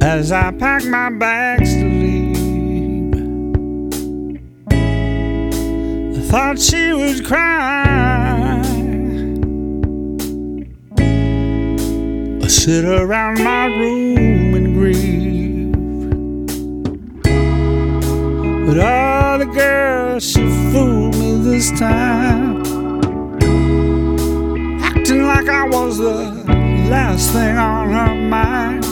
as I pack my bags to leave. I thought she would cry or sit around my room and grieve, but all the girls, she fooled me this time, acting like I was the last thing on her mind.